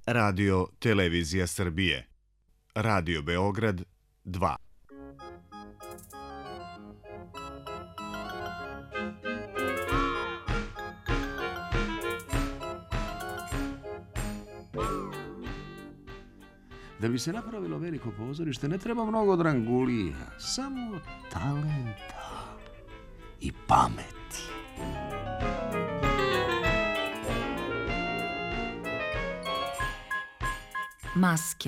Radio Televizija Srbije. Radio Beograd 2. Da bi se napravilo veliko pozorište ne treba mnogo drangulija, samo talenta i pameti. Maske.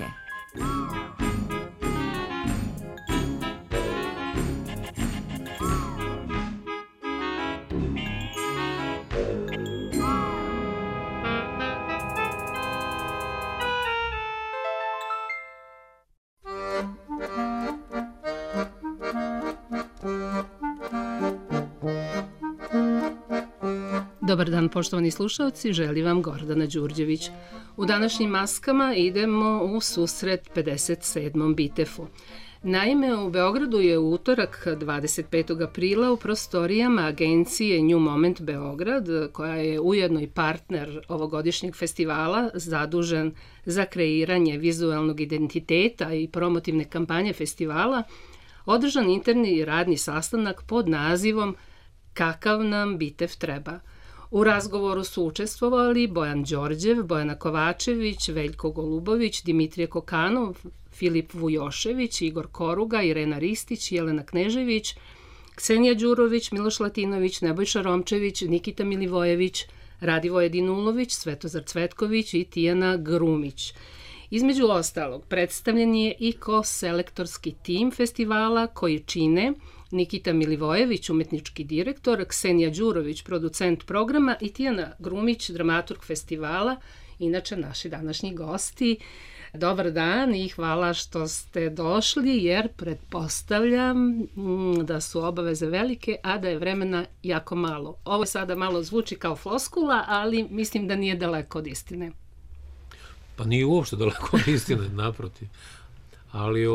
Dobar dan, poštovani slušalci, želi vam Gordana Đurđević. U današnjim maskama idemo u susret 57. Bitefu. Naime, u Beogradu je u utorak 25. aprila u prostorijama agencije New Moment Beograd, koja je ujedno i partner ovogodišnjeg festivala, zadužen za kreiranje vizualnog identiteta i promotivne kampanje festivala, održan interni radni sastanak pod nazivom Kakav nam Bitef treba. U razgovoru su učestvovali Bojan Đorđev, Bojana Kovačević, Veljko Golubović, Dimitrije Kokanov, Filip Vujošević, Igor Koruga, Irena Ristić, Jelena Knežević, Ksenija Đurović, Miloš Latinović, Nebojša Romčević, Nikita Milivojević, Radivoje Dinulović, Svetozar Cvetković i Tijana Grumić. Između ostalog, predstavljen je i ko-selektorski tim festivala koji čine Nikita Milivojević, umetnički direktor, Ksenija Đurović, producent programa i Tijana Grumić, dramaturg festivala, inače naši današnji gosti. Dobar dan i hvala što ste došli, jer pretpostavljam da su obaveze velike, a da je vremena jako malo. Ovo sada malo zvuči kao floskula, ali mislim da nije daleko od istine. Pa nije uopšte daleko od istine, naprotiv. Ali,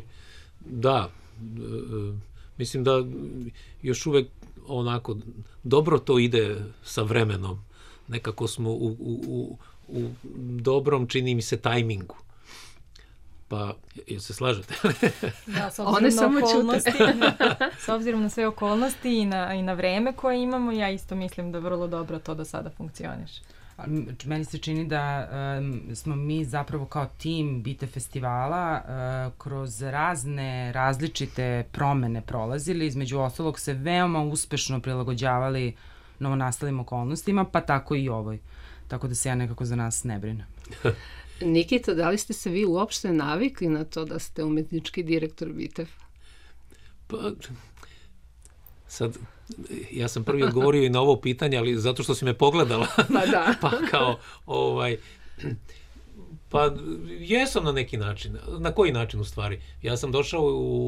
da, mislim da još uvek onako dobro to ide sa vremenom. Nekako smo u dobrom, čini mi se, tajmingu. Pa, jel se slažete? Da, s obzirom na okolnosti, s obzirom na sve okolnosti i na vreme koje imamo, ja isto mislim da vrlo dobro to do sada funkcioniše. Meni se čini da smo mi zapravo kao tim Bite festivala kroz razne različite promene prolazili, između ostalog se veoma uspešno prilagođavali novonastalim okolnostima, pa tako i ovoj. Tako da se ja nekako za nas ne brinem. Nikita, da li ste se vi uopšte navikli na to da ste umetnički direktor Bitefa? Pa, sad, ja sam prvi odgovorio i na ovo pitanje, ali zato što si me pogledala. Pa da. Pa kao, pa jesam na neki način. Na koji način u stvari? Ja sam došao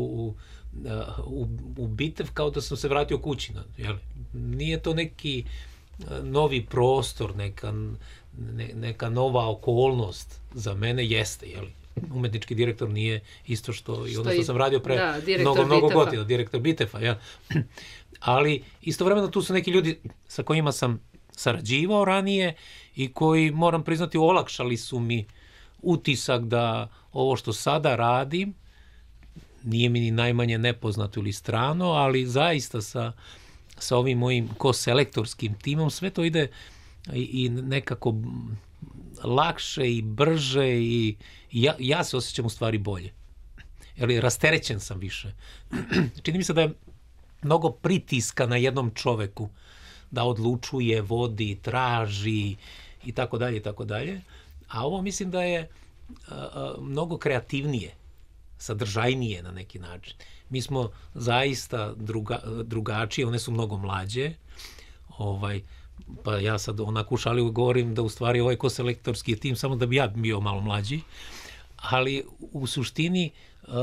u Bitev kao da sam se vratio kući. Nije to neki novi prostor, neka nova okolnost. Za mene jeste, umetnički direktor nije isto što i ono što sam radio pre mnogo godina, direktor Bitefa, ali istovremeno tu su neki ljudi sa kojima sam sarađivao ranije i koji, moram priznati, olakšali su mi utisak da ovo što sada radim nije mi ni najmanje nepoznato ili strano, ali zaista sa ovim mojim ko-selektorskim timom sve to ide i nekako lakše i brže i ja se osjećam u stvari bolje. Rasterećen sam više. Čini mi se da je mnogo pritiska na jednom čoveku da odlučuje, vodi, traži i tako dalje i tako dalje. A ovo mislim da je mnogo kreativnije, sadržajnije na neki način. Mi smo zaista drugačiji, one su mnogo mlađe. Pa ja sad onako u šali govorim da u stvari ovaj ko-selektorski tim samo da bi ja bio malo mlađi, ali u suštini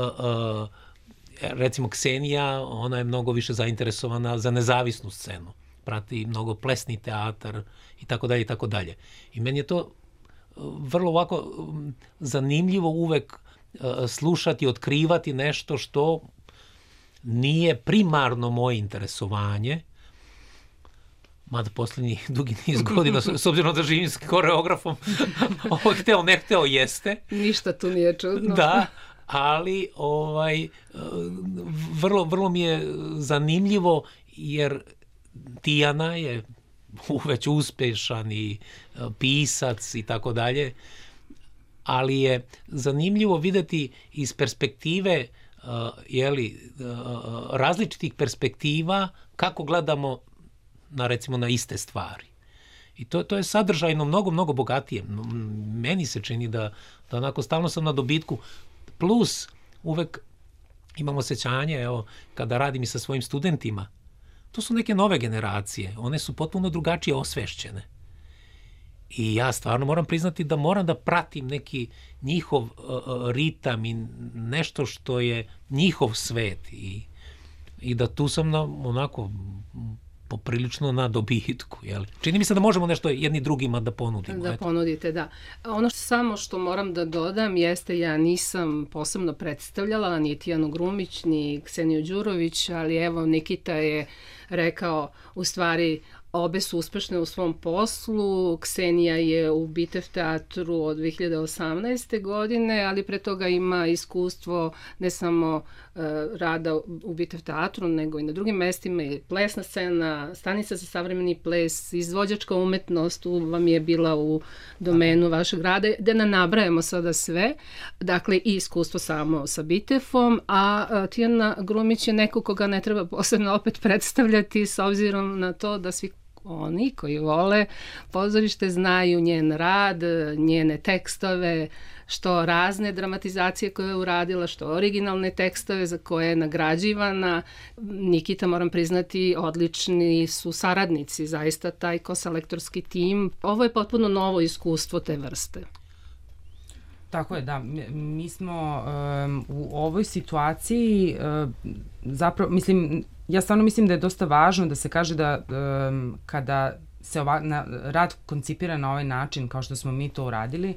recimo Ksenija, ona je mnogo više zainteresovana za nezavisnu scenu, prati mnogo plesni teatar i tako dalje i tako dalje. I meni je to vrlo ovako zanimljivo uvek slušati, otkrivati nešto što nije primarno moje interesovanje, mada posljednji dugi niz godina, s obzirom da živim s koreografom, hteo, ne hteo, jeste. Ništa tu nije čudno. Da, ali vrlo mi je zanimljivo, jer Tijana je već uspešan i pisac i tako dalje, ali je zanimljivo videti iz perspektive, različitih perspektiva kako gledamo recimo na iste stvari. I to je sadržajno mnogo bogatije. Meni se čini da onako stalno sam na dobitku. Plus, uvek imam osjećanje, evo, kada radim i sa svojim studentima, to su neke nove generacije. One su potpuno drugačije osvešćene. I ja stvarno moram priznati da moram da pratim neki njihov ritam i nešto što je njihov svet. I da tu sam onako poprilično na dobitku. Čini mi se da možemo nešto jedni drugima da ponudimo. Da ponudite, da. Ono samo što moram da dodam jeste, ja nisam posebno predstavljala ni Tijanu Grumić, ni Kseniju Đurović, ali evo Nikita je rekao, u stvari obe su uspešne u svom poslu. Ksenija je u Bitev teatru od 2018. godine, ali pre toga ima iskustvo ne samo rada u Bitev teatru, nego i na drugim mestima, i plesna scena, stanica za savremeni ples, izvođačka umetnost vam je bila u domenu vašeg rada, da ne nabrajamo sada sve. Dakle, i iskustvo samo sa Bitefom, a Tijana Grumić je neko koga ne treba posebno opet predstavljati, s obzirom na to da svi oni koji vole pozorište znaju njen rad, njene tekstove, što razne dramatizacije koje je uradila, što originalne tekstove za koje je nagrađivana. Nikita, moram priznati, odlični su saradnici, zaista taj koselektorski tim. Ovo je potpuno novo iskustvo te vrste. Tako je, da. Mi smo u ovoj situaciji zapravo, ja stvarno mislim da je dosta važno da se kaže da kada se rad koncipira na ovaj način, kao što smo mi to uradili,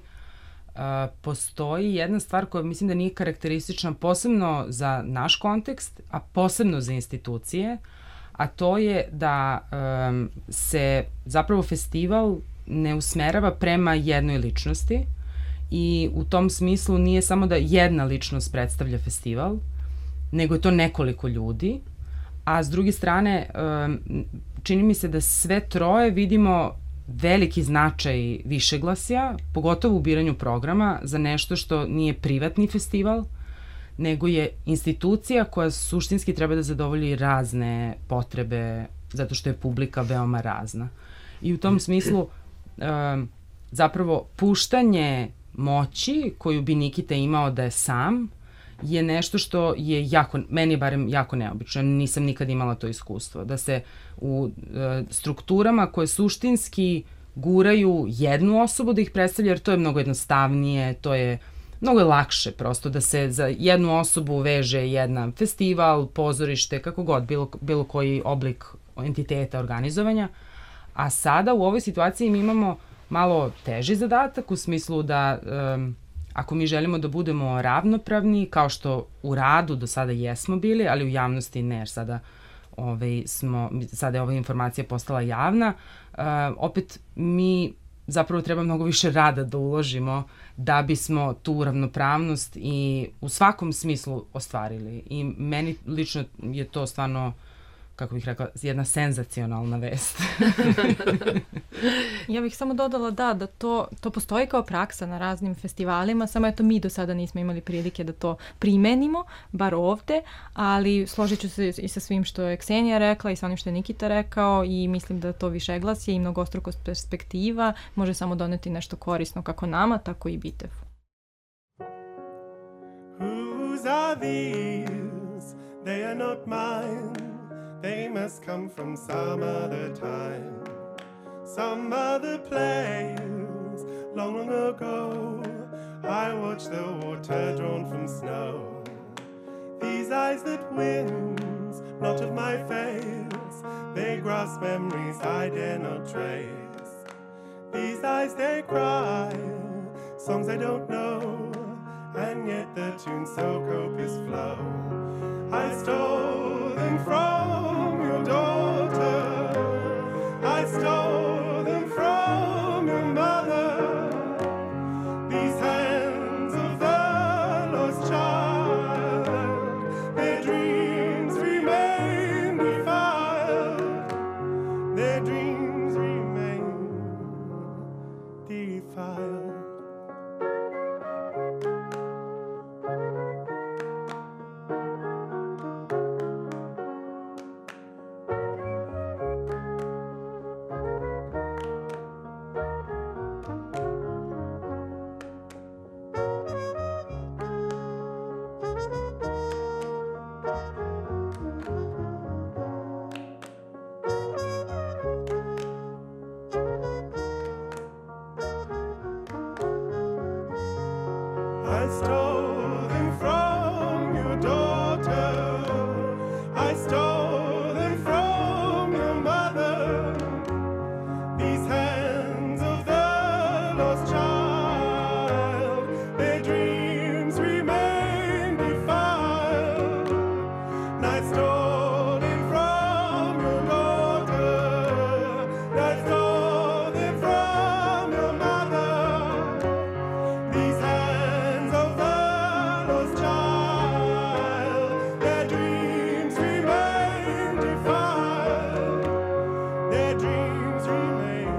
postoji jedna stvar koja mislim da nije karakteristična posebno za naš kontekst, a posebno za institucije, a to je da se zapravo festival ne usmerava prema jednoj ličnosti, i u tom smislu nije samo da jedna ličnost predstavlja festival, nego je to nekoliko ljudi, a s druge strane čini mi se da sve troje vidimo veliki značaj višeglasja, pogotovo u biranju programa, za nešto što nije privatni festival, nego je institucija koja suštinski treba da zadovolji razne potrebe, zato što je publika veoma razna. I u tom smislu zapravo puštanje moći koju bi Nikita imao da je sam je nešto što je meni je barem jako neobično. Nisam nikad imala to iskustvo. Da se u strukturama koje suštinski guraju jednu osobu da ih predstavlja, jer to je mnogo jednostavnije, mnogo je lakše prosto da se za jednu osobu veže jedan festival, pozorište, kako god, bilo koji oblik entiteta organizovanja. A sada u ovoj situaciji mi imamo malo teži zadatak u smislu da ako mi želimo da budemo ravnopravni, kao što u radu do sada jesmo bili, ali u javnosti ne, jer sada je ova informacija postala javna, opet mi zapravo treba mnogo više rada da uložimo da bismo tu ravnopravnost i u svakom smislu ostvarili. I meni lično je to stvarno, kako bih rekla, jedna senzacionalna vest. Ja bih samo dodala da to postoji kao praksa na raznim festivalima, samo eto mi do sada nismo imali prilike da to primenimo, bar ovde, ali složit ću se i sa svim što je Ksenija rekla i sa onim što je Nikita rekao, i mislim da to višeglasje i mnogostrukost perspektiva može samo doneti nešto korisno kako nama, tako i Bitefu. Whose are these? They are not mine. They must come from some other time, some other place. Long, long ago, I watched the water drawn from snow. These eyes that wins, not of my face, they grasp memories I dare not trace. These eyes, they cry, songs I don't know, and yet the tune so copious flow. I stole them from your daughter, I I stole them from your daughter. I stole them from your mother. These hands of the lost child, their dreams remain defiled. And I stole them from your daughter. I stole them from your mother. These hands of the lost child, their dreams remain defiled. Their dreams remain.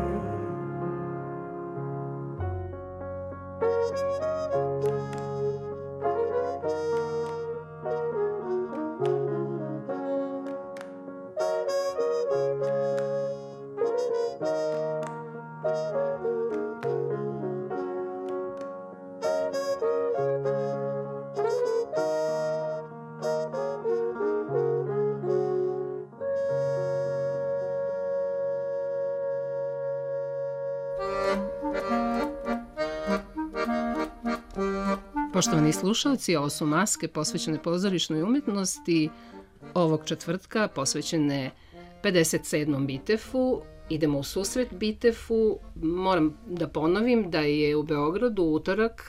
Poštovani slušalci, ovo su maske posvećene pozorišnoj umjetnosti. Ovog četvrtka posvećene 57. Bitefu. Idemo u susret Bitefu. Moram da ponovim da je u Beogradu utorak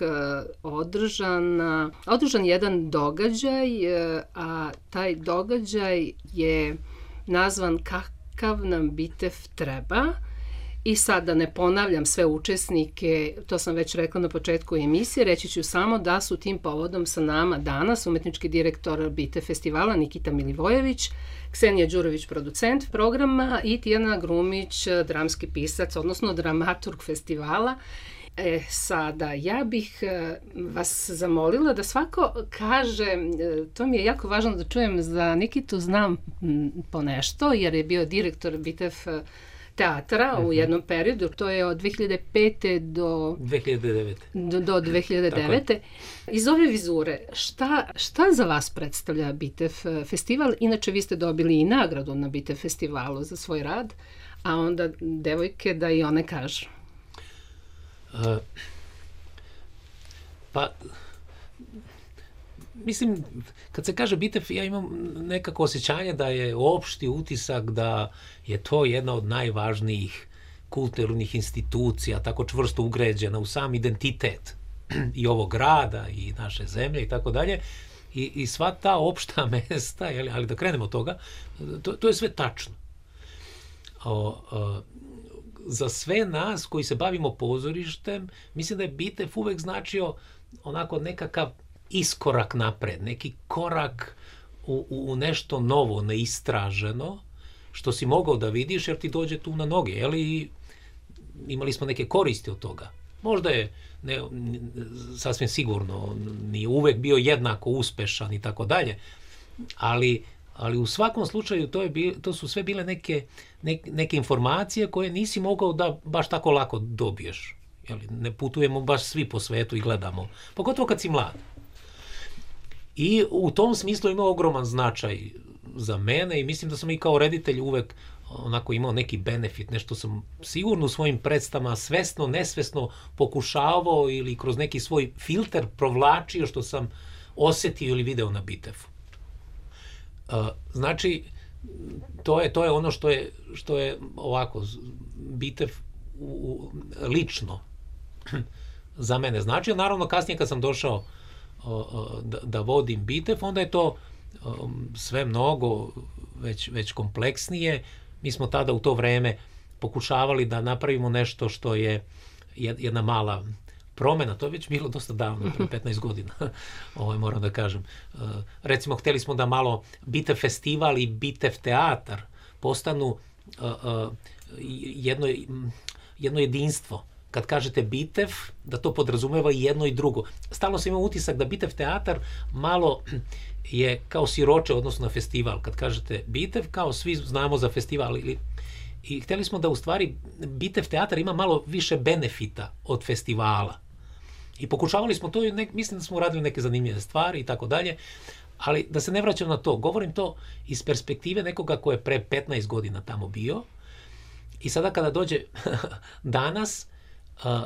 održan jedan događaj, a taj događaj je nazvan Kakav nam Bitef treba. I sad da ne ponavljam sve učesnike, to sam već rekla na početku emisije, reći ću samo da su tim povodom sa nama danas umetnički direktor Bitef festivala Nikita Milivojević, Ksenija Đurović, producent programa, i Tijana Grumić, dramski pisac, odnosno dramaturg festivala. Sada, ja bih vas zamolila da svako kaže, to mi je jako važno da čujem, za Nikitu znam po nešto, jer je bio direktor Bitef teatra u jednom periodu, to je od 2005. do 2009. Do 2009. Iz ove vizure, šta za vas predstavlja Bitef festival? Inače, vi ste dobili i nagradu na Bitef festivalu za svoj rad, a onda devojke da i one kažu. Mislim, kad se kaže Bitef, ja imam nekako osjećanje da je opšti utisak da je to jedna od najvažnijih kulturnih institucija, tako čvrsto ugređena u sam identitet i ovog grada i naše zemlje i tako dalje. I sva ta opšta mesta, ali da krenemo od toga, to je sve tačno. Za sve nas koji se bavimo pozorištem, mislim da je Bitef uvek značio onako nekakav iskorak napred, neki korak u nešto novo, neistraženo, što si mogao da vidiš jer ti dođe tu na noge, i imali smo neke koristi od toga. Možda je sasvim sigurno nije uvek bio jednako uspešan i tako dalje, ali u svakom slučaju to su sve bile neke informacije koje nisi mogao da baš tako lako dobiješ. Ne putujemo baš svi po svetu i gledamo, pogotovo kad si mlad. I u tom smislu ima ogroman značaj za mene i mislim da sam i kao reditelj uvek onako imao neki benefit, nešto sam sigurno u svojim predstavama svesno, nesvesno pokušavao ili kroz neki svoj filter provlačio što sam osetio ili video na Bitefu. Znači, to je ono što je ovako, Bitef lično za mene znači. Naravno, kasnije kad sam došao da vodim Bitef, onda je to sve mnogo već kompleksnije. Mi smo tada u to vreme pokušavali da napravimo nešto što je jedna mala promena, to je već bilo dosta davno, pre 15 godina, moram da kažem. Recimo, hteli smo da malo Bitef festival i Bitef teatar postanu jedno jedinstvo. Kad kažete Bitef, da to podrazumeva i jedno i drugo. Stalno sam imao utisak da Bitef teatar malo je kao siroče odnosno na festival. Kad kažete Bitef, kao svi znamo za festival. I hteli smo da u stvari Bitef teatar ima malo više benefita od festivala. I pokušavali smo to i mislim da smo uradili neke zanimljive stvari i tako dalje. Ali da se ne vraćam na to, govorim to iz perspektive nekoga ko je pre 15 godina tamo bio. I sada kada dođe danas,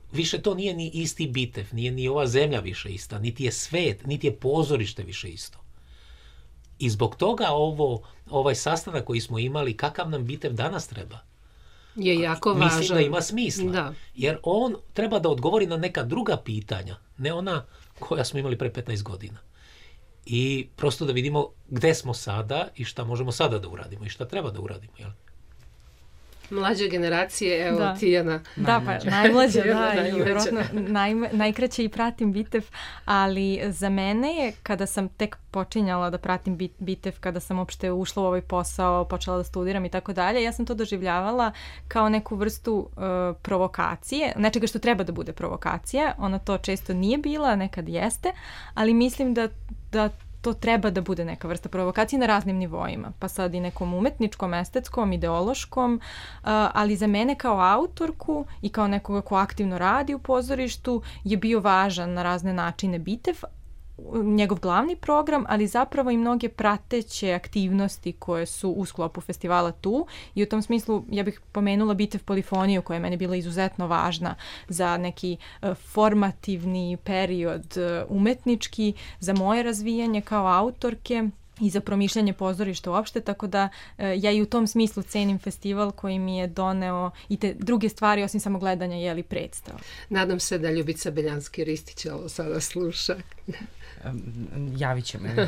više to nije ni isti Bitev, nije ni ova zemlja više ista, niti je svet, niti je pozorište više isto. I zbog toga ovaj sastanak koji smo imali, kakav nam Bitev danas treba, je jako važan. Mislim da ima smisla. Da. Jer on treba da odgovori na neka druga pitanja, ne ona koja smo imali pre 15 godina. I prosto da vidimo gde smo sada i šta možemo sada da uradimo i šta treba da uradimo. Jel? Mlađe generacije, evo Tijana. Da, pa najmlađa, da, i vjerojatno najkraće i pratim Bitev, ali za mene je, kada sam tek počinjala da pratim Bitev, kada sam uopšte ušla u ovaj posao, počela da studiram i tako dalje, ja sam to doživljavala kao neku vrstu provokacije, nečega što treba da bude provokacija, ona to često nije bila, nekad jeste, ali mislim da to treba da bude neka vrsta provokacije na raznim nivoima, pa sad i nekom umetničkom, estetskom, ideološkom, ali za mene kao autorku i kao nekoga ko aktivno radi u pozorištu je bio važan na razne načine Bitev, njegov glavni program, ali zapravo i mnoge prateće aktivnosti koje su u sklopu festivala tu, i u tom smislu ja bih pomenula Bitev polifoniju koja je meni bila izuzetno važna za neki formativni period umetnički, za moje razvijanje kao autorke i za promišljanje pozorišta uopšte, tako da ja i u tom smislu cenim festival koji mi je doneo i te druge stvari osim samo gledanja, jeli, predstava. Nadam se da Ljubica Beljanski-Ristić ovo sada sluša. Javit će me.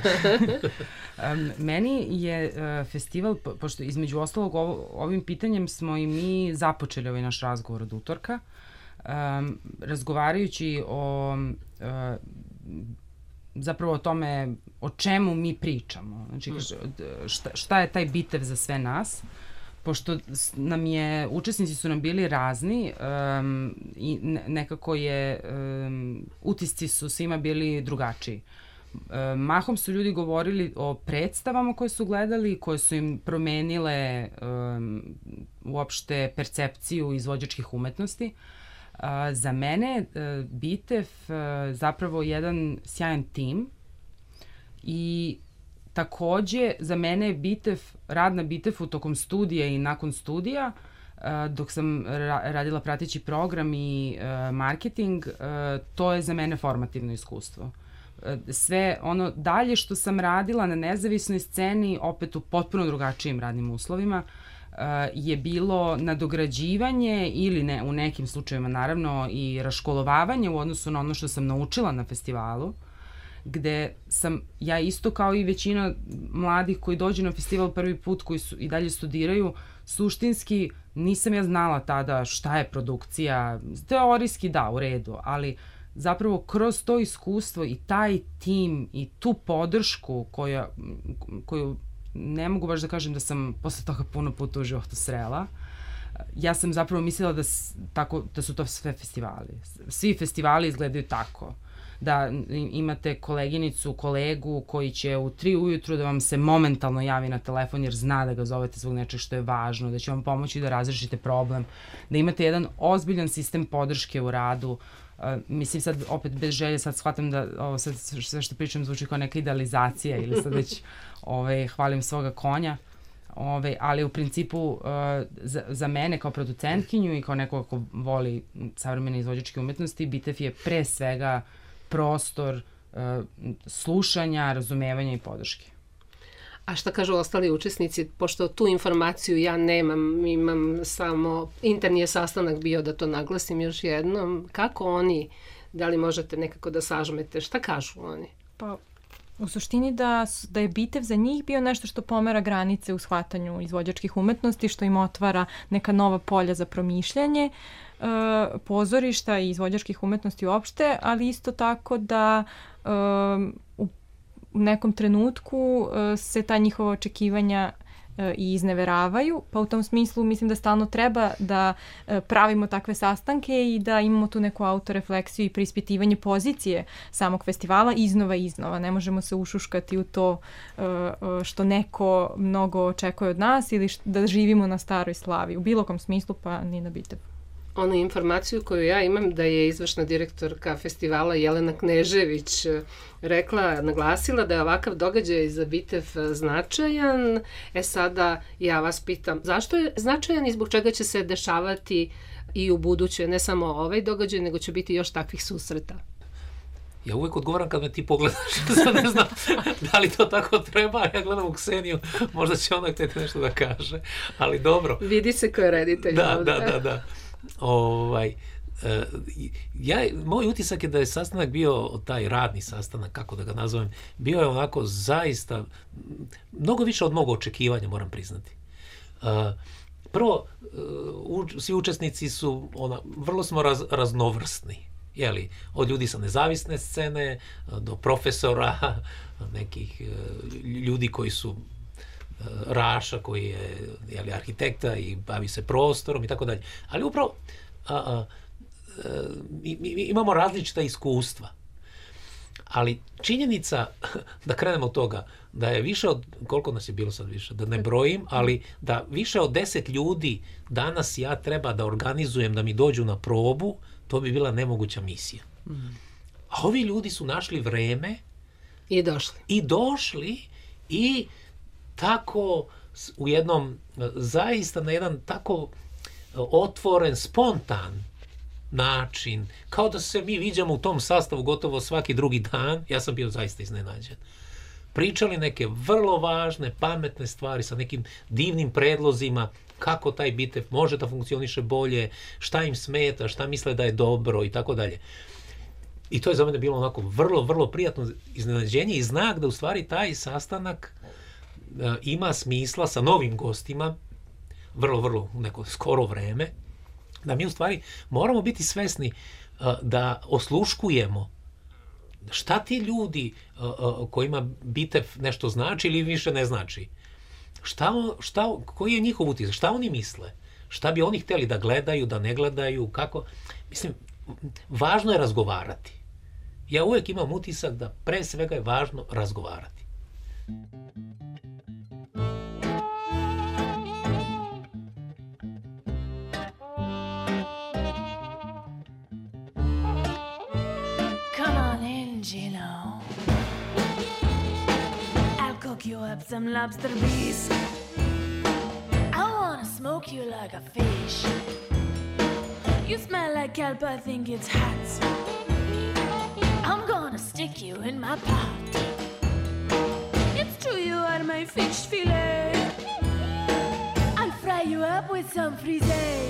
Meni je festival, pošto između ostalog ovim pitanjem smo i mi započeli ovaj naš razgovor od utorka, razgovarajući o zapravo o tome o čemu mi pričamo. Znači, šta je taj Bitev za sve nas? Pošto učesnici su nam bili razni i nekako utisci su svima bili drugačiji. Mahom su ljudi govorili o predstavama koje su gledali, koje su im promenile uopšte percepciju izvođačkih umetnosti. Za mene Bitev zapravo jedan sjajan tim i takođe za mene je rad na Bitevu tokom studija i nakon studija, dok sam radila prateći program i marketing, to je za mene formativno iskustvo. Sve ono dalje što sam radila na nezavisnoj sceni, opet u potpuno drugačijim radnim uslovima, je bilo nadograđivanje ili u nekim slučajevima naravno i raškolovavanje u odnosu na ono što sam naučila na festivalu, gde sam ja isto kao i većina mladih koji dođu na festival prvi put, koji i dalje studiraju, suštinski nisam ja znala tada šta je produkcija, teorijski da, u redu, ali zapravo kroz to iskustvo i taj tim i tu podršku koju ne mogu baš da kažem da sam posle toga puno puta u životu srela. Ja sam zapravo mislila da su to sve festivali. Svi festivali izgledaju tako. Da imate koleginicu, kolegu koji će u 3 ujutru da vam se momentalno javi na telefon jer zna da ga zovete zbog nečeg što je važno, da će vam pomoći da razrešite problem, da imate jedan ozbiljan sistem podrške u radu. Mislim sad opet bez želje, sad shvatam da ovo sad sve što pričam zvuči kao neka idealizacija ili sad već hvalim svoga konja, ali u principu za mene kao producentkinju i kao nekoga ko voli savremene izvođačke umetnosti, Bitev je pre svega prostor slušanja, razumevanja i podrške. A šta kažu ostali učesnici, pošto tu informaciju ja nemam, imam samo, interni je sastanak bio da to naglasim još jednom, kako oni, da li možete nekako da sažmete, šta kažu oni? Pa, u suštini da je Bitev za njih bio nešto što pomera granice u shvatanju izvođačkih umetnosti, što im otvara neka nova polja za promišljanje pozorišta i izvođačkih umetnosti uopšte, ali isto tako da u nekom trenutku se ta njihova očekivanja i izneveravaju, pa u tom smislu mislim da stalno treba da pravimo takve sastanke i da imamo tu neku autorefleksiju i preispitivanje pozicije samog festivala iznova. Ne možemo se ušuškati u to što neko mnogo očekuje od nas ili da živimo na staroj slavi. U bilo kom smislu, pa ni na Bitevu. Onu informaciju koju ja imam da je izvršna direktorka festivala Jelena Knežević naglasila da je ovakav događaj za Bitev značajan. Sada ja vas pitam, zašto je značajan i zbog čega će se dešavati i u buduće, ne samo ovaj događaj, nego će biti još takvih susreta. Ja uvijek odgovaram kad me ti pogledaš, sad ne znam da li to tako treba, ja gledam u Kseniju, možda će ona htjeti nešto da kaže, ali dobro. Vidi se ko je reditelj. Da. Moj utisak je da je sastanak bio, taj radni sastanak, kako da ga nazovem, bio je onako zaista mnogo više od mog očekivanja, moram priznati. Prvo, svi učesnici su, vrlo smo raznovrsni. Jeli, od ljudi sa nezavisne scene do profesora, nekih ljudi koji su Raša, koji je arhitekta i bavi se prostorom i tako dalje. Ali upravo imamo različita iskustva. Ali činjenica, da krenemo od toga, da je više od, koliko nas je bilo sad više, da ne brojim, ali da više od 10 ljudi danas ja treba da organizujem da mi dođu na probu, to bi bila nemoguća misija. A ovi ljudi su našli vreme i došli i tako u jednom, zaista na jedan tako otvoren, spontan način, kao da se mi viđamo u tom sastavu gotovo svaki drugi dan, ja sam bio zaista iznenađen. Pričali neke vrlo važne, pametne stvari sa nekim divnim predlozima kako taj BITEF može da funkcioniše bolje, šta im smeta, šta misle da je dobro i tako dalje. I to je za mene bilo onako vrlo, vrlo prijatno iznenađenje i znak da u stvari taj sastanak ima smisla sa novim gostima, vrlo, vrlo u neko skoro vreme, da mi u stvari moramo biti svesni da osluškujemo šta ti ljudi kojima BITEF nešto znači ili više ne znači. Koji je njihov utisak, šta oni misle, šta bi oni htjeli da gledaju, da ne gledaju, kako. Mislim, važno je razgovarati. Ja uvijek imam utisak da pre svega je važno razgovarati. You up some lobster bisque. I wanna smoke you like a fish. You smell like kelp, I think it's hot. I'm gonna stick you in my pot. It's true you are my fish fillet. I'll fry you up with some frisee.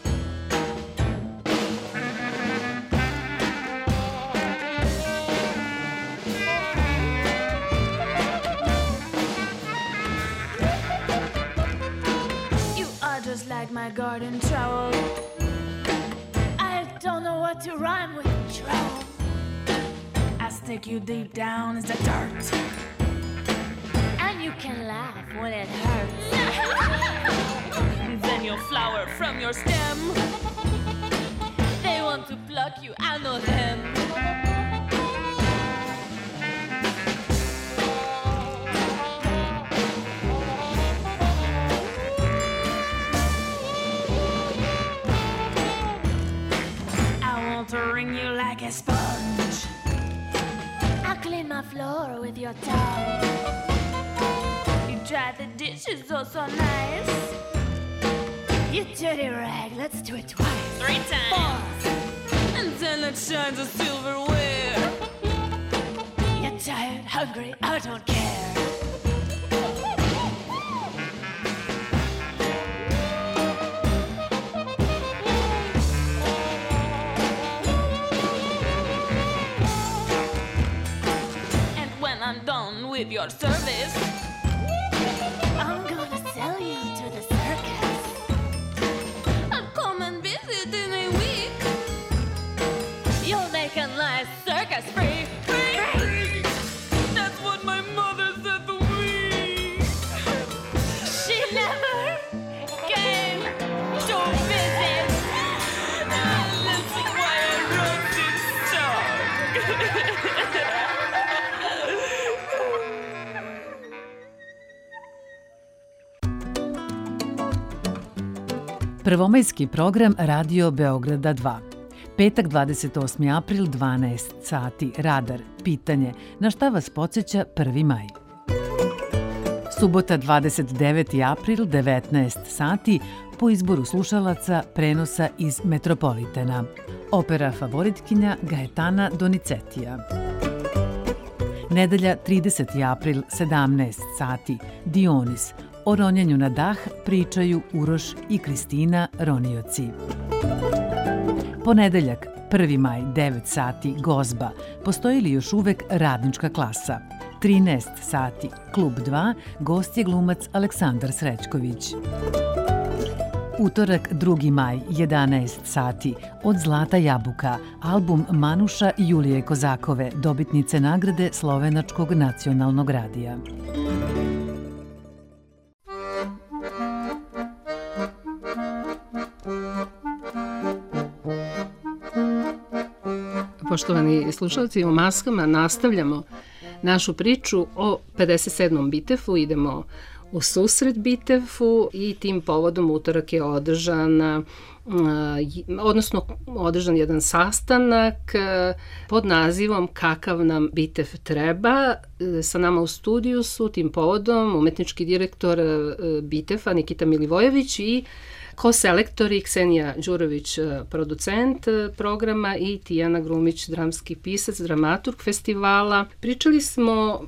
Just like my garden trowel. I don't know what to rhyme with trowel. I stick you deep down as the dirt, and you can laugh when it hurts. Then you'll flower from your stem. They want to pluck you, I know them. To wring you like a sponge. I'll clean my floor with your towel. You dry the dishes oh so nice. You dirty rag, let's do it twice. 3 times. 4. And then it shines a silverware. You're tired, hungry, I don't care. With your service, I'm gonna sell you to the circus. I'll come and visit in a week. You'll make a nice circus free. That's what my mother said to me. She never came to visit. That's why I wrote this song. Prvomajski program Radio Beograda 2. Petak 28. april, 12 sati. Radar. Pitanje. Na šta vas podsjeća 1. maj? Subota 29. april 19 sati po izboru slušalaca prenosa iz Metropolitena. Opera favoritkinja Gaetana Donizetija. Nedelja 30. april 17 sati Dionis. O ronjenju na dah pričaju Uroš i Kristina Ronioci. Ponedeljak 1. maj 9 sati Gozba. Postoji li još uvek radnička klasa? 13 sati Klub 2. Gost je glumac Aleksandar Srećković. Utorak 2. maj 11 sati Od Zlata jabuka. Album Manuša i Julije Kozakove, dobitnice nagrade Slovenačkog nacionalnog radija. Poštovani slušalci, u Maskama nastavljamo našu priču o 57. Bitefu. Idemo u susret Bitefu i tim povodom utorak je održan jedan sastanak pod nazivom Kakav nam Bitef treba. Sa nama u studiju su tim povodom umetnički direktor Bitefa Nikita Milivojević i ko-selektori Ksenija Đurović, producent programa, i Tijana Grumić, dramski pisac, dramaturg festivala. Pričali smo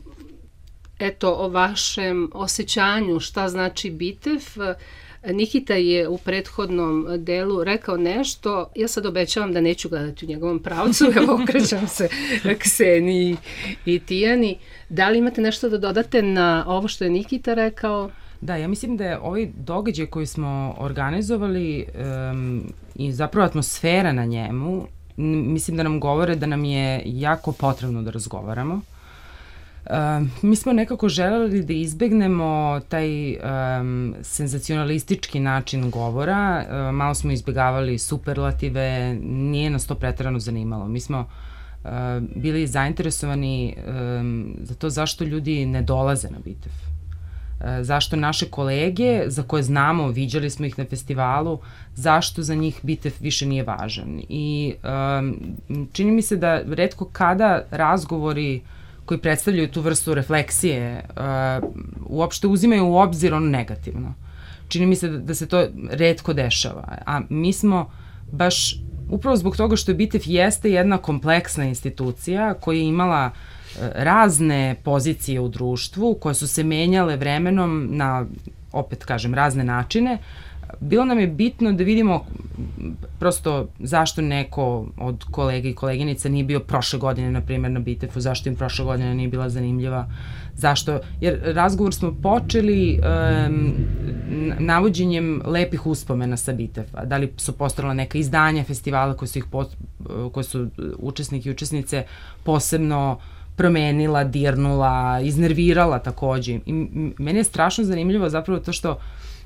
o vašem osjećanju šta znači Bitef. Nikita je u prethodnom delu rekao nešto, ja sad obećavam da neću gledati u njegovom pravcu, evo okrećam se Kseniji i Tijani. Da li imate nešto da dodate na ovo što je Nikita rekao? Da, ja mislim da je ovaj događaj koji smo organizovali i zapravo atmosfera na njemu, mislim da nam govore da nam je jako potrebno da razgovaramo. Mi smo nekako želeli da izbegnemo taj senzacionalistički način govora, malo smo izbegavali superlative, nije nas to preterano zanimalo. Mi smo bili zainteresovani za to zašto ljudi ne dolaze na Bitef. Zašto naše kolege, za koje znamo, viđali smo ih na festivalu, zašto za njih Bitef više nije važan. I čini mi se da retko kada razgovori koji predstavljaju tu vrstu refleksije uopšte uzimaju u obzir ono negativno. Čini mi se da se to retko dešava. A mi smo baš, upravo zbog toga što Bitef jeste jedna kompleksna institucija koja je imala razne pozicije u društvu koje su se menjale vremenom na, opet kažem, razne načine. Bilo nam je bitno da vidimo prosto zašto neko od kolega i koleginica nije bio prošle godine, na primjer, na Bitefu, zašto im prošle godine nije bila zanimljiva, zašto, jer razgovor smo počeli navođenjem lepih uspomena sa Bitefa. Da li su postojala neka izdanja festivala koje su učesniki i učesnice posebno promenila, dirnula, iznervirala takođe. I meni je strašno zanimljivo zapravo to što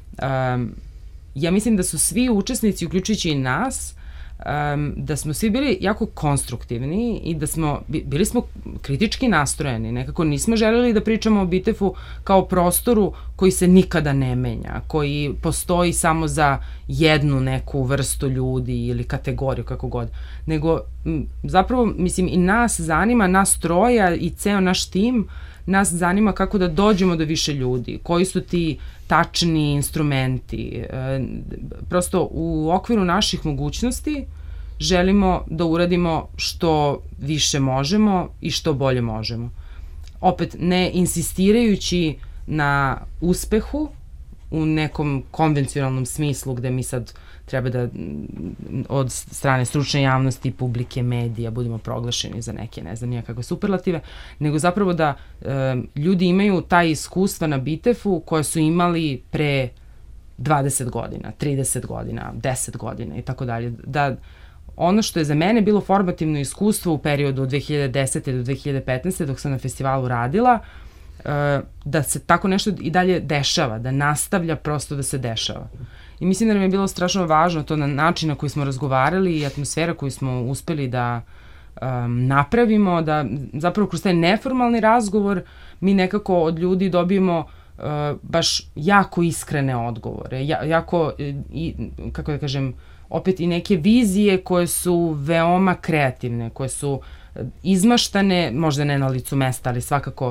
ja mislim da su svi učesnici, uključujući i nas, da smo svi bili jako konstruktivni i da smo, bili smo kritički nastrojeni. Nekako nismo želeli da pričamo o Bitefu kao prostoru koji se nikada ne menja, koji postoji samo za jednu neku vrstu ljudi ili kategoriju, kako god. Nego, zapravo, mislim, i nas zanima, nas troja i ceo naš tim, nas zanima kako da dođemo do više ljudi, koji su ti tačni instrumenti. Prosto u okviru naših mogućnosti želimo da uradimo što više možemo i što bolje možemo. Opet, ne insistirajući na uspehu u nekom konvencionalnom smislu gde mi sad treba da od strane stručne javnosti, publike, medija budemo proglašeni za neke, ne znam, nijakakve superlative, nego zapravo da ljudi imaju taj iskustva na Bitefu koje su imali pre 20 godina, 30 godina, 10 godina i tako dalje. Da ono što je za mene bilo formativno iskustvo u periodu od 2010. do 2015. dok sam na festivalu radila, da se tako nešto i dalje dešava, da nastavlja prosto da se dešava. I mislim da nam je bilo strašno važno to na način na koji smo razgovarali i atmosfera koju smo uspeli da napravimo, da zapravo kroz taj neformalni razgovor mi nekako od ljudi dobijemo baš jako iskrene odgovore, jako, kako da kažem, opet i neke vizije koje su veoma kreativne, koje su izmaštane, možda ne na licu mesta, ali svakako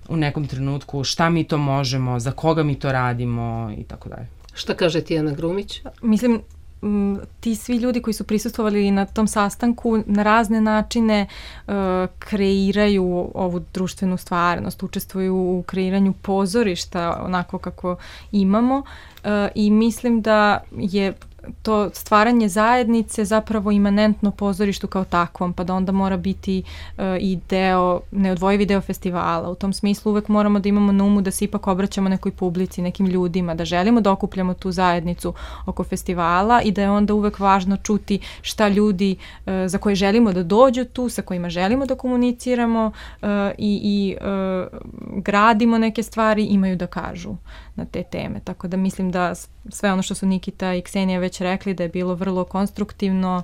u nekom trenutku šta mi to možemo, za koga mi to radimo i tako dalje. Šta kaže Tijana Grumić? Mislim, ti svi ljudi koji su prisustvovali na tom sastanku na razne načine kreiraju ovu društvenu stvarnost, učestvuju u kreiranju pozorišta onako kako imamo i mislim da je to stvaranje zajednice zapravo imanentno pozorištu kao takvom, pa da onda mora biti i deo, neodvojivi deo festivala. U tom smislu uvek moramo da imamo na umu da se ipak obraćamo nekoj publici, nekim ljudima, da želimo da okupljamo tu zajednicu oko festivala i da je onda uvek važno čuti šta ljudi za koje želimo da dođu tu, sa kojima želimo da komuniciramo i gradimo neke stvari, imaju da kažu na te teme. Tako da mislim da sve ono što su Nikita i Ksenija već rekli da je bilo vrlo konstruktivno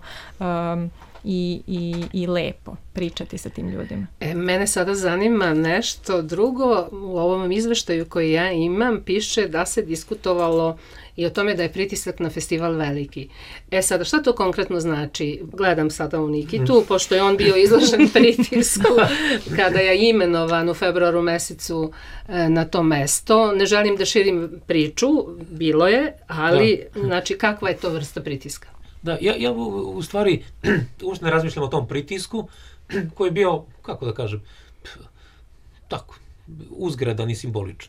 i lepo pričati sa tim ljudima. Mene sada zanima nešto drugo. U ovom izveštaju koji ja imam piše da se diskutovalo i o tome da je pritisak na festival veliki. Sada, šta to konkretno znači? Gledam sada u Nikitu, pošto je on bio izložen pritisku kada je imenovan u februaru mesecu na to mesto. Ne želim da širim priču, bilo je, ali znači kakva je to vrsta pritiska? Da, ja u stvari uopšte ne razmišljam o tom pritisku koji je bio, kako da kažem, tako, uzgradan i simboličan.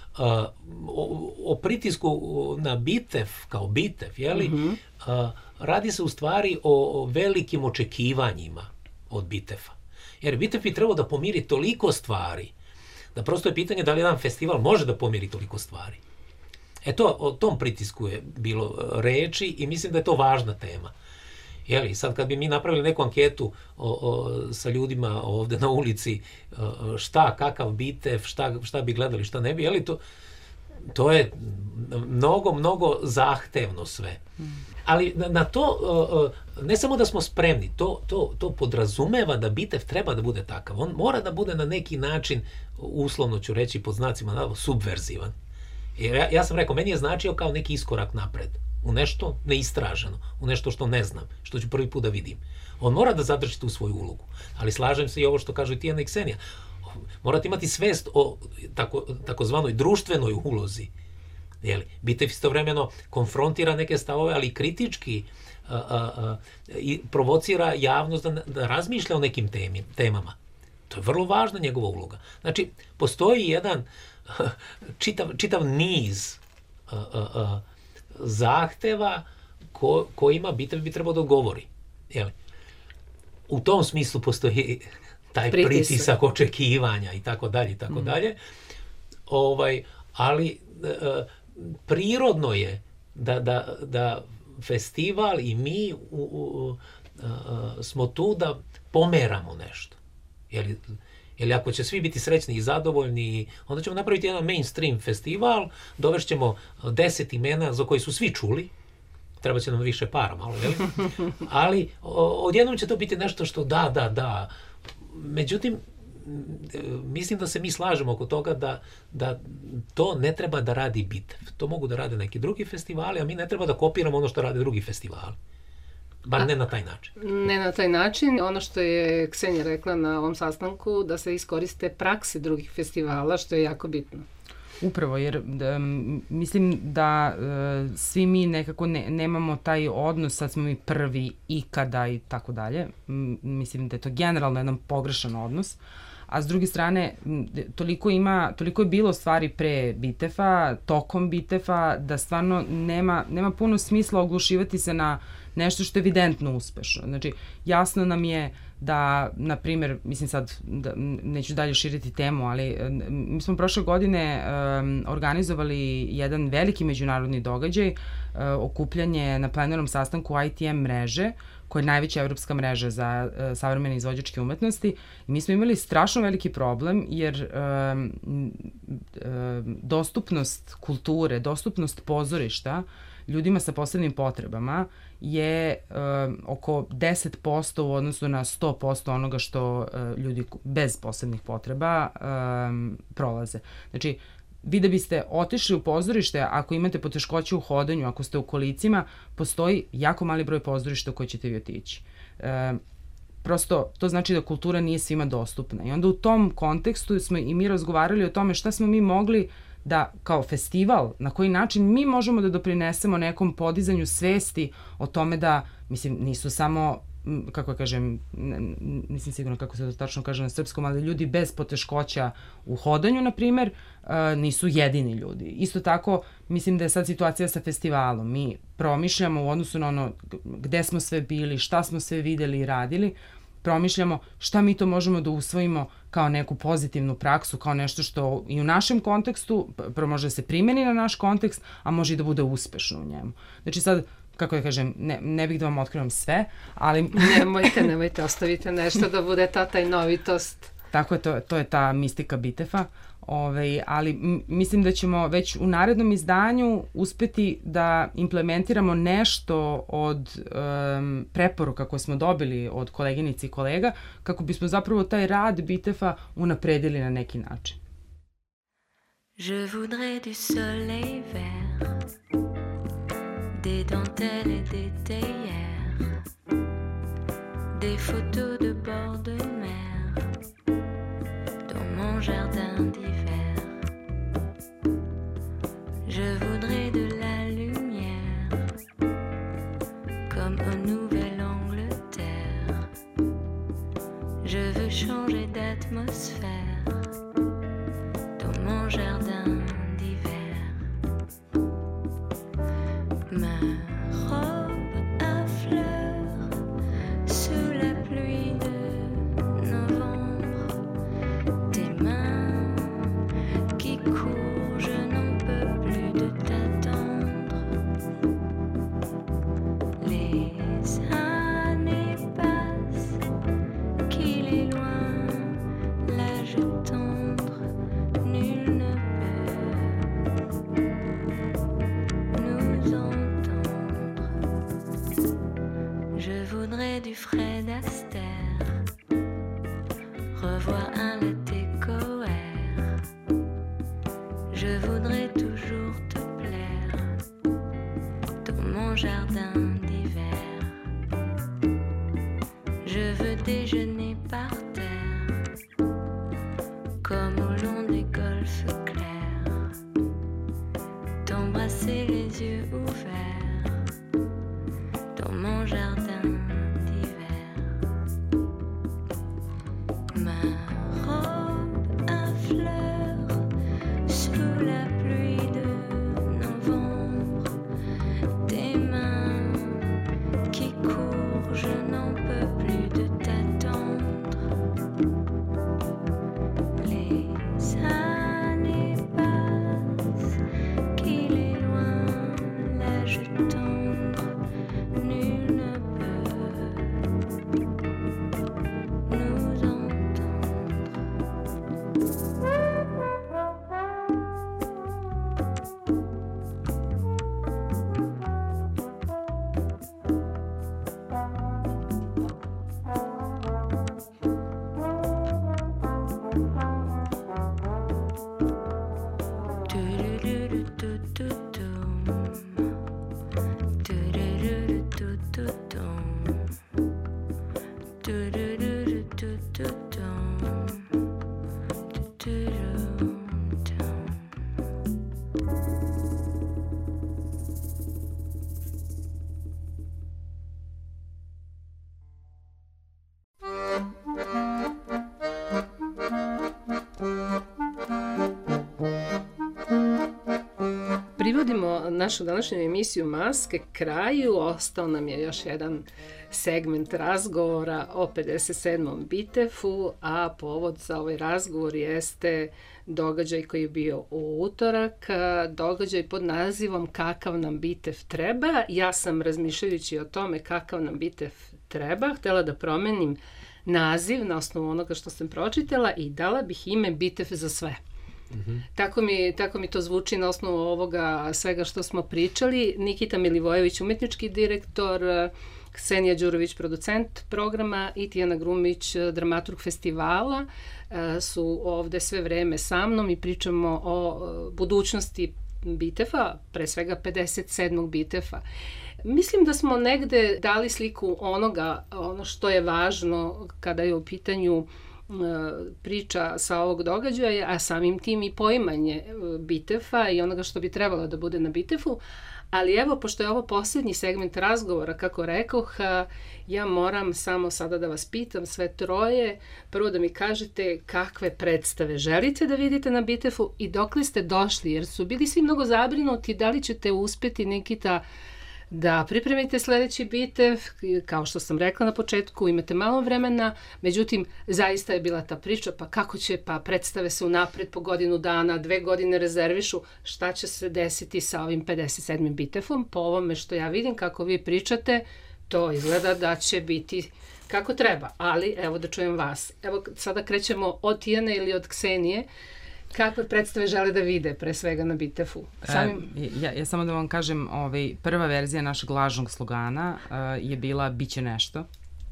O pritisku na Bitev kao Bitev, jeli, radi se u stvari o velikim očekivanjima od Biteva. Jer Bitev bi trebao da pomiri toliko stvari, da prosto je pitanje da li jedan festival može da pomiri toliko stvari. O tom pritisku je bilo reči i mislim da je to važna tema. Jeli, sad kad bi mi napravili neku anketu sa ljudima ovde na ulici, šta, kakav Bitev, šta bi gledali, šta ne bi, jeli, to je mnogo zahtevno sve. Ali na to, ne samo da smo spremni, to podrazumeva da Bitev treba da bude takav. On mora da bude na neki način, uslovno ću reći pod znacima, subverzivan. Jer ja sam rekao, meni je značio kao neki iskorak napred, u nešto neistraženo, u nešto što ne znam, što ću prvi put da vidim. On mora da zadrži tu svoju ulogu, ali slažem se i ovo što kažu i Tijana i Ksenija. Morate imati svest o takozvanoj društvenoj ulozi. Bitev istovremeno konfrontira neke stavove, ali kritički i provocira javnost da razmišlja o nekim temama. To je vrlo važna njegova uloga. Znači, postoji jedan čitav niz zahteva kojima Bitev bi trebao da odgovori. U tom smislu postoji taj pritisak očekivanja i tako dalje, i tako dalje. Ali prirodno je da festival i mi smo tu da pomeramo nešto. Jer ako će svi biti srećni i zadovoljni, onda ćemo napraviti jedan mainstream festival, dovešćemo 10 imena za koji su svi čuli, treba će nam više para malo, jel? Ali odjednom će to biti nešto što da. Međutim, mislim da se mi slažemo oko toga da to ne treba da radi Bitev. To mogu da rade neki drugi festivali, a mi ne treba da kopiramo ono što rade drugi festivali. Bar ne na taj način. Ne na taj način. Ono što je Ksenija rekla na ovom sastanku, da se iskoriste prakse drugih festivala, što je jako bitno. Upravo, jer mislim da svi mi nekako nemamo taj odnos, sad smo mi prvi ikada i tako dalje. Mislim da je to generalno jedan pogrešan odnos. A s druge strane, toliko je bilo stvari pre Bitefa, tokom Bitefa, da stvarno nema puno smisla oglušivati se na nešto što je evidentno uspešno. Znači, jasno nam je da, na primjer, mislim sad, neću dalje širiti temu, ali mi smo prošle godine organizovali jedan veliki međunarodni događaj, okupljanje na plenarnom sastanku ITM mreže, koja je najveća evropska mreža za savremene izvođačke umetnosti. I mi smo imali strašno veliki problem, jer dostupnost kulture, dostupnost pozorišta ljudima sa posebnim potrebama je oko 10% u odnosu na 100% onoga što ljudi bez posebnih potreba prolaze. Znači, vi da biste otišli u pozorište, ako imate poteškoće u hodanju, ako ste u kolicima, postoji jako mali broj pozorišta u koje ćete vi otići. prosto to znači da kultura nije svima dostupna. I onda u tom kontekstu smo i mi razgovarali o tome šta smo mi mogli da kao festival, na koji način mi možemo da doprinesemo nekom podizanju svesti o tome da, mislim, nisu samo, kako kažem, nisam sigurna kako se to tačno kaže na srpskom, ali ljudi bez poteškoća u hodanju, na primer, nisu jedini ljudi. Isto tako, mislim da je sad situacija sa festivalom. Mi promišljamo u odnosu na ono gde smo sve bili, šta smo sve videli i radili, promišljamo šta mi to možemo da usvojimo kao neku pozitivnu praksu, kao nešto što i u našem kontekstu može da se primeni na naš kontekst, a može i da bude uspešno u njemu. Znači sad, kako ja kažem, ne bih da vam otkrivam sve, ali... Nemojte, ostavite nešto da bude ta tajnovitost. Tako je, to je ta mistika Bitefa. Ali mislim da ćemo već u narednom izdanju uspeti da implementiramo nešto od preporuka koje smo dobili od koleginici i kolega, kako bismo zapravo taj rad Bitefa unapredili na neki način. Je voudrais du soleil vert, des dentelles et des théières, des photos de bord de mer, dans mon jardin d'hiver. Je voudrais de la lumière, comme au Nouvelle-Angleterre. Je veux changer d'atmosphère dans mon jardin d'hiver. Ma robe à fleurs sous la pluie de novembre, tes mains qui courent, je n'en peux plus de t'attendre. Les années passent, qu'il est loin l'âge tendre, nul ne peut nous entendre. Je voudrais du Fred Astaire, revoir un latte coère. Je voudrais toujours te plaire dans mon jardin d'hiver. Je veux déjeuner par terre, comme au long des golfes clairs, t'embrasser les yeux ouverts dans mon jardin d'hiver. Ma robe à fleurs sous la pluie de novembre, tes mains qui courent, je n'en peux plus de t'attendre. Les années passent, qu'il est loin l'âge tendre, nul ne peut nous entendre. Privodimo našu današnju emisiju Maske kraju. Ostao nam je još jedan segment razgovora o 57. Bitefu, a povod za ovaj razgovor jeste događaj koji je bio u utorak, događaj pod nazivom Kakav nam Bitef treba. Ja sam, razmišljajući o tome kakav nam Bitef treba, htjela da promenim naziv na osnovu onoga što sam pročitala i dala bih ime Bitef za sve. Tako mi to zvuči na osnovu ovoga svega što smo pričali. Nikita Milivojević, umetnički direktor, Ksenija Đurović, producent programa i Tijana Grumić, dramaturg festivala, su ovde sve vreme sa mnom i pričamo o budućnosti Bitefa, pre svega 57. Bitefa. Mislim da smo negde dali sliku ono što je važno kada je u pitanju priča sa ovog događaja, a samim tim i poimanje Bitefa i onoga što bi trebalo da bude na Bitefu. Ali evo, pošto je ovo posljednji segment razgovora, kako rekoh, ja moram samo sada da vas pitam sve troje, prvo da mi kažete kakve predstave želite da vidite na Bitefu i dokle ste došli, jer su bili svi mnogo zabrinuti da li ćete uspeti, Nikita, da pripremite sledeći Bitev. Kao što sam rekla na početku, imate malo vremena, međutim, zaista je bila ta priča, pa kako će, pa predstave se unapred po godinu dana, 2 godine rezervišu, šta će se desiti sa ovim 57. Bitefom. Po ovome što ja vidim, kako vi pričate, to izgleda da će biti kako treba, ali evo da čujem vas. Evo sada krećemo od Tijane ili od Ksenije. Kakve predstave žele da vide pre svega na Bitefu? Ja samo da vam kažem, prva verzija našeg lažnog slogana je bila Biće nešto.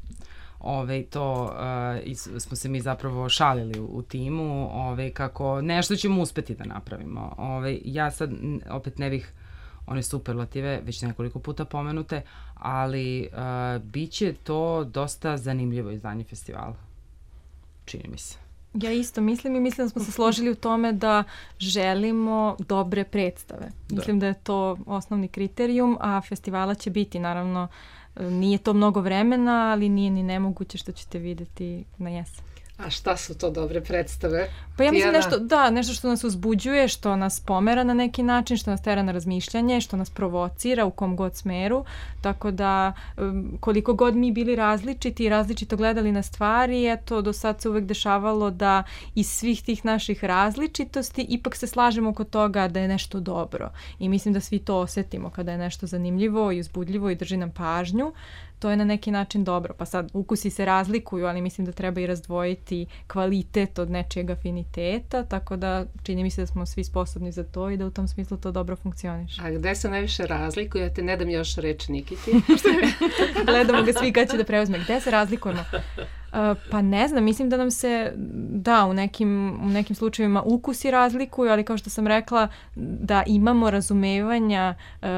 To smo se mi zapravo šalili u timu, kako nešto ćemo uspeti da napravimo. Ja sad opet ne bih one superlative, već nekoliko puta pomenute, ali biće to dosta zanimljivo izdanje festivala. Čini mi se. Ja isto mislim i mislim da smo se složili u tome da želimo dobre predstave. Mislim da je to osnovni kriterijum, a festivala će biti, naravno, nije to mnogo vremena, ali nije ni nemoguće što ćete videti na jesen. A šta su to dobre predstave? Pa ja mislim nešto što nas uzbuđuje, što nas pomera na neki način, što nas tera na razmišljanje, što nas provocira u kom god smeru, tako da koliko god mi bili različiti i različito gledali na stvari, eto, do sad se uvek dešavalo da iz svih tih naših različitosti ipak se slažemo oko toga da je nešto dobro. I mislim da svi to osetimo kada je nešto zanimljivo i uzbudljivo i drži nam pažnju. To je na neki način dobro. Pa sad, ukusi se razlikuju, ali mislim da treba i razdvojiti kvalitet od nečijeg afiniteta, tako da čini mi se da smo svi sposobni za to i da u tom smislu to dobro funkcioniše. A gde se najviše razlikuje? Ja te ne dam još reč Nikiti. Gledamo ga svi kad će da preuzme. Gde se razlikujemo? Pa ne znam, mislim da nam se, u nekim slučajevima ukusi razlikuju, ali kao što sam rekla, da imamo razumevanja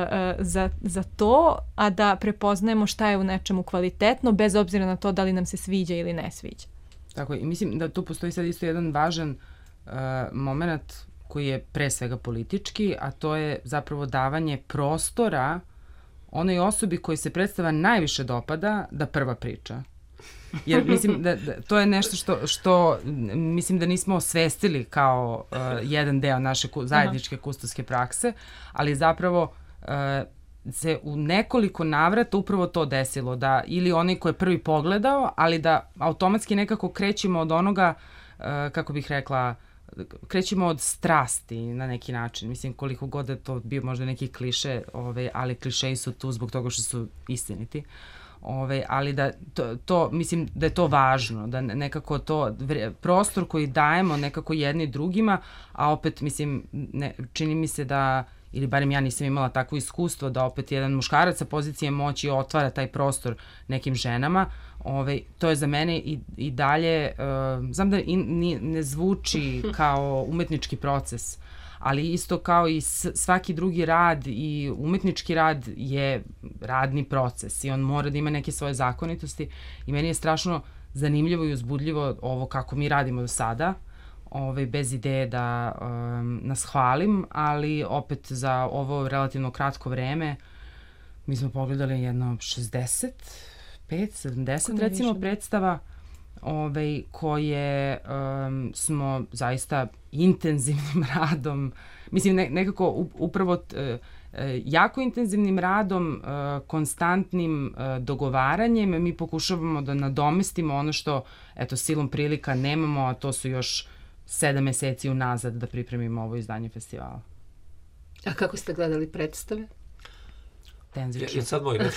za to, a da prepoznajemo šta je u nečemu kvalitetno, bez obzira na to da li nam se sviđa ili ne sviđa. Tako je, i mislim da tu postoji sad isto jedan važan moment koji je pre svega politički, a to je zapravo davanje prostora onoj osobi koji se predstava najviše dopada da prva priča. Jer mislim da to je nešto što mislim da nismo osvestili kao jedan deo naše zajedničke kustoske prakse, ali zapravo se u nekoliko navrata upravo to desilo, da ili onaj ko je prvi pogledao, ali da automatski nekako krećemo od onoga, kako bih rekla, krećemo od strasti na neki način. Mislim, koliko god je to bio možda neki kliše, ali klišeji su tu zbog toga što su istiniti. Ali da to mislim da je to važno, da nekako to prostor koji dajemo nekako jedni drugima, a opet mislim čini mi se da, ili barem ja nisam imala takvo iskustvo, da opet jedan muškarac sa pozicije moći otvara taj prostor nekim ženama. To je za mene i dalje, znam da ne zvuči kao umetnički proces, ali isto kao i svaki drugi rad i umetnički rad je radni proces i on mora da ima neke svoje zakonitosti i meni je strašno zanimljivo i uzbudljivo ovo kako mi radimo do sada, bez ideje da nas hvalim, ali opet za ovo relativno kratko vreme mi smo pogledali jedno 65, 70 recimo predstava koje smo zaista intenzivnim radom, mislim nekako upravo jako intenzivnim radom, konstantnim dogovaranjem, mi pokušavamo da nadomestimo ono što, eto, silom prilika nemamo, a to su još 7 meseci unazad da pripremimo ovo izdanje festivala. A kako ste gledali predstave? Tenzično. Je sad moj red.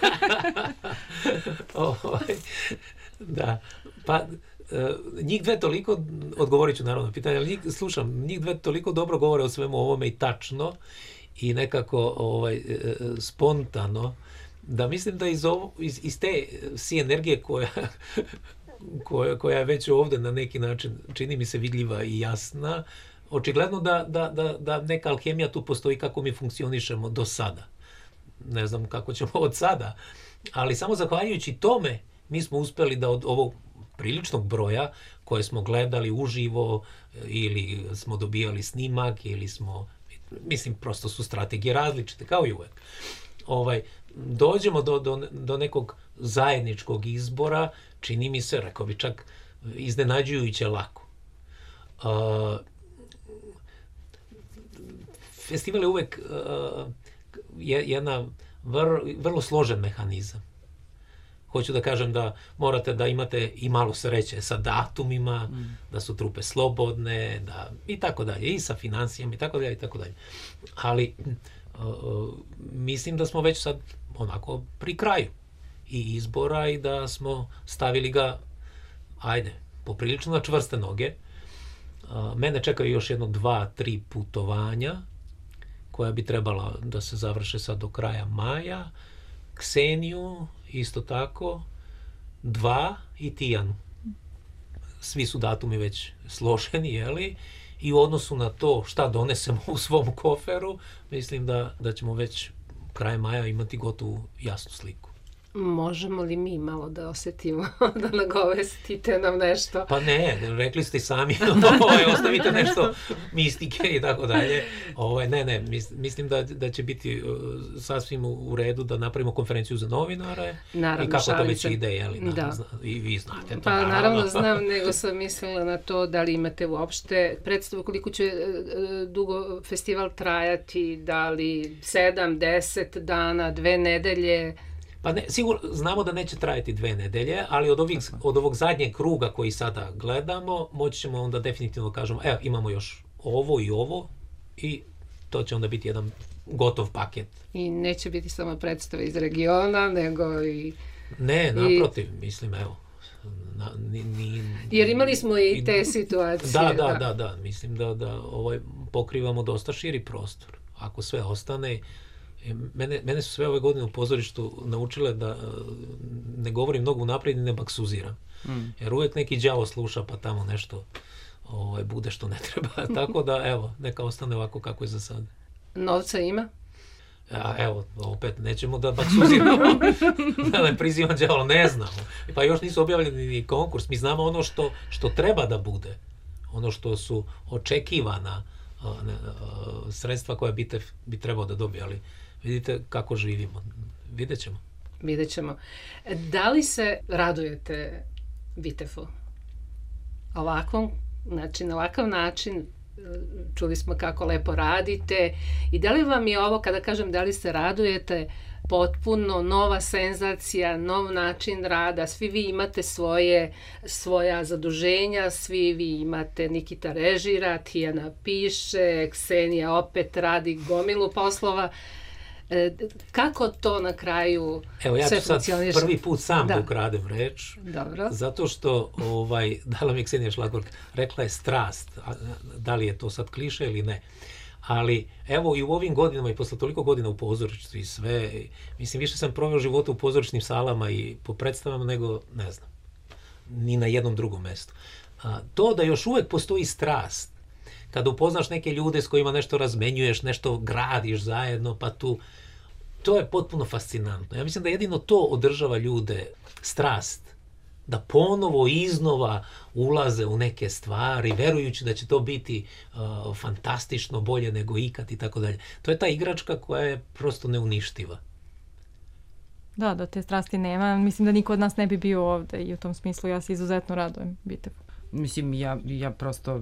Da, pa njih dve toliko, odgovorit ću naravno na pitanje, ali njih dve toliko dobro govore o svemu ovome i tačno i nekako spontano, da mislim da iz te si energije koja je već ovde na neki način čini mi se vidljiva i jasna, očigledno da neka alhemija tu postoji kako mi funkcionišemo do sada. ne znam kako ćemo od sada, ali samo zahvaljujući tome mi smo uspeli da od ovog priličnog broja koje smo gledali uživo ili smo dobijali snimak ili smo, mislim, prosto su strategije različite, kao i uvek. Dođemo do nekog zajedničkog izbora, čini mi se, rekao bi čak, iznenađujuće lako. Festival je uvek jedna vrlo složen mehanizam. Hoću da kažem da morate da imate i malo sreće sa datumima, da su trupe slobodne, i tako dalje, i sa financijama, i tako dalje, i tako dalje. Ali mislim da smo već sad onako pri kraju i izbora i da smo stavili ga, poprilično na čvrste noge. Mene čekaju još 2-3 putovanja koja bi trebala da se završe sad do kraja maja. Kseniju, isto tako, 2 i Tijanu. Svi su datumi već složeni, jeli? I u odnosu na to šta donesemo u svom koferu, mislim da ćemo već kraj maja imati gotovu jasnu sliku. Možemo li mi malo da osjetimo, da nagovestite nam nešto? Pa ne, rekli ste i sami, ostavite nešto mistike i tako dalje. Ne, mislim da će biti sasvim u redu da napravimo konferenciju za novinare. Naravno, i kako to već ide, jeli? I vi znate to. Pa naravno znam, nego sam mislila na to da li imate uopšte predstavu koliko će dugo festival trajati, da li 7, 10 dana, 2 nedelje. Pa ne, sigurno, znamo da neće trajati 2 nedelje, ali od ovog zadnjeg kruga koji sada gledamo, moći ćemo onda definitivno kažemo, imamo još ovo i to će onda biti jedan gotov paket. I neće biti samo predstave iz regiona, nego i... Ne, naprotiv, mislim, Jer imali smo i te situacije. Da, mislim da pokrivamo dosta širi prostor. Ako sve ostane... Mene su sve ove godine u pozorištu naučile da ne govorim mnogo unaprijed i ne baksuziram. Jer uvijek neki đavo sluša pa tamo nešto bude što ne treba. Tako da, evo, neka ostane ovako kako je za sad. Novca ima? Evo, opet nećemo da baksuziramo, da ne prizivam đavo, ne znamo. Pa još nisu objavljeni ni konkurs. Mi znamo ono što treba da bude. Ono što su očekivana sredstva koja bi trebao da dobije, ali vidite kako živimo. Vidjet ćemo. Da li se radujete BITEF-u? Na ovakav način, čuli smo kako lepo radite, i da li vam je ovo, kada kažem da li se radujete, potpuno nova senzacija, nov način rada, svi vi imate svoja zaduženja, svi vi imate, Nikita režira, Tijana piše, Ksenija opet radi gomilu poslova. Kako to na kraju sve funkcioniše? Evo, ja ću sad prvi put sam da ukradem reč. Dobro. Zato što, dala mi Ksenija Šlagvort, rekla je strast. Da li je to sad kliše ili ne? Ali, evo, i u ovim godinama i posle toliko godina u pozorištu i sve, mislim, više sam proveo života u pozorišnim salama i po predstavama nego, ne znam, ni na jednom drugom mestu. To da još uvek postoji strast, kada upoznaš neke ljude s kojima nešto razmenjuješ, nešto gradiš zajedno, pa to je potpuno fascinantno. Ja mislim da jedino to održava ljude, strast, da ponovo iznova ulaze u neke stvari, verujući da će to biti fantastično, bolje nego ikad i tako dalje. To je ta igračka koja je prosto neuništiva. Da te strasti nema. Mislim da niko od nas ne bi bio ovde i u tom smislu ja se izuzetno radujem BITEF-u. Mislim, ja prosto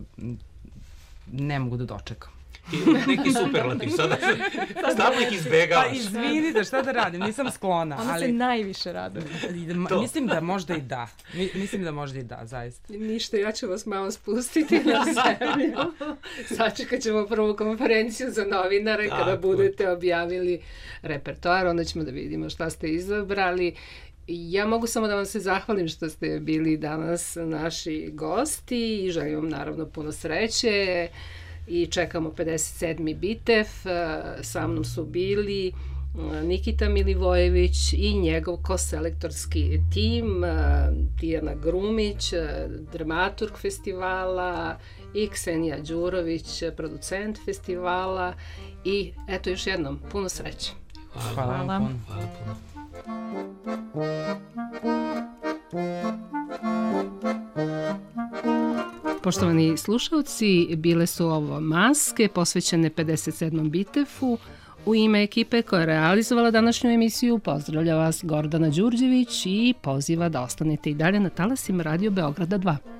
ne mogu da dočekam. Neki superlativ, sada stavnik izbegavaš. Pa izvinite, šta da radim, nisam sklona. Ona se najviše raduje. Mislim da možda i da, zaista. Ništa, ja ću vas malo spustiti na zemlju. Sačekat ćemo prvu konferenciju za novinare kada budete objavili repertoar, onda ćemo da vidimo šta ste izabrali. Ja mogu samo da vam se zahvalim što ste bili danas naši gosti i želim vam naravno puno sreće. I čekamo 57. BITEF, sa mnom su bili Nikita Milivojević i njegov koselektorski tim, Tijana Grumić, dramaturg festivala, i Ksenija Đurović, producent festivala, i eto još jednom, puno sreće. Hvala vam puno. Hvala puno. Poštovani slušalci, bile su ovo maske posvećene 57. Bitefu. U ime ekipe koja je realizovala današnju emisiju pozdravlja vas Gordana Đurđević i poziva da ostanete i dalje na talasima Radio Beograda 2.